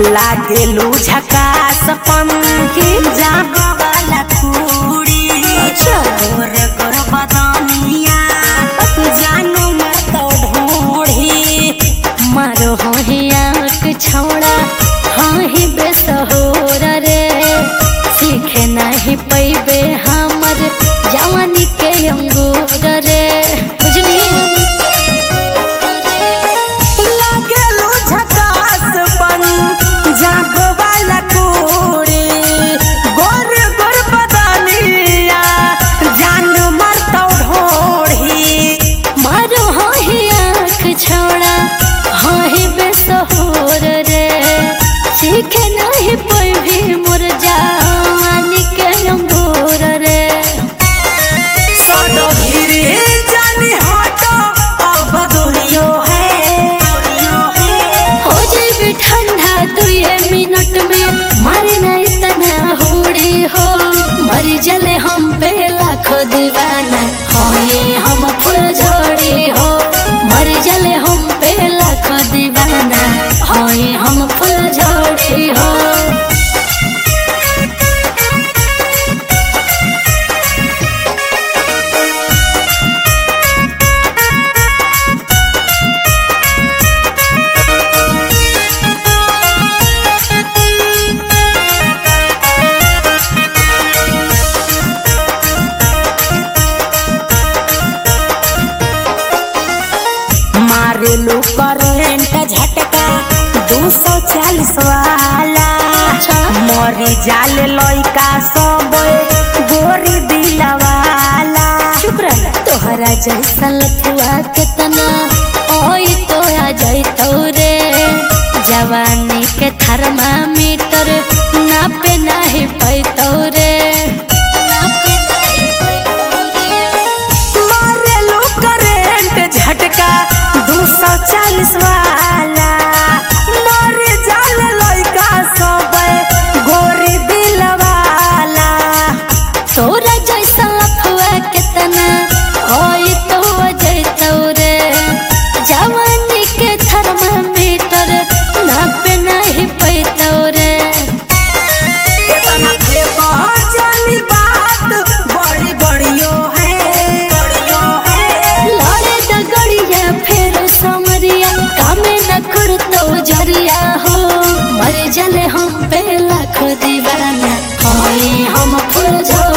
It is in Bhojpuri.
लागे लू झकास पंखी जागो वाला कुड़ी गोर गोर बदनिया जानो मत ढोढ़ी मारो होहियाक छौड़ा हाँ ही बेसहोर रे सीखे नहीं पैबे हमर जवानी के अंगूर रे बुझली लागेलू झकास जागो वाला कुड़ी गोर गोर बदनिया जान मत ढोढ़ी मारो होहियाक छौड़ा हाँ ही बेसहोर रे सीखे नहीं पैबे मोर जवानी के अंगूर रे सदो गिरे जानी हटो अब दुनियो है हो जाए ठंडा 2 मिनट में मारे ना इतना होड़ी हो मर जले हम पे लाखों दीवाना होए हम फूल झोड़ी हो मर जले हम पे लाखों दीवाना होए हम फूल झोड़ी हो मारेलू करेंट झटका 240 वाला मरी जाल लइका सब गोरी दिलवाला चुप रह तोहरा जैसा लफुआ कितना ओई तो आ जाइतो रे जवानी के थर्मामीटर नापे नहीं पैतो रे मारेलू करेंट झटका 240 वाला मरी जाल लइका सब गोरी दिलवाला तोरा जैसा लफुआ कितना ओई तो आ जाइतो रे जवानी के थर्मामीटर नापे नहीं पैतो रे इतना फेंको जानी बात बड़ी बड़ियो है लड़े दगड़िया फेर समरिया कामे न करतो जरिया हो मर जले हम पे लाखों दीवाना होए हम फूल झोड़ी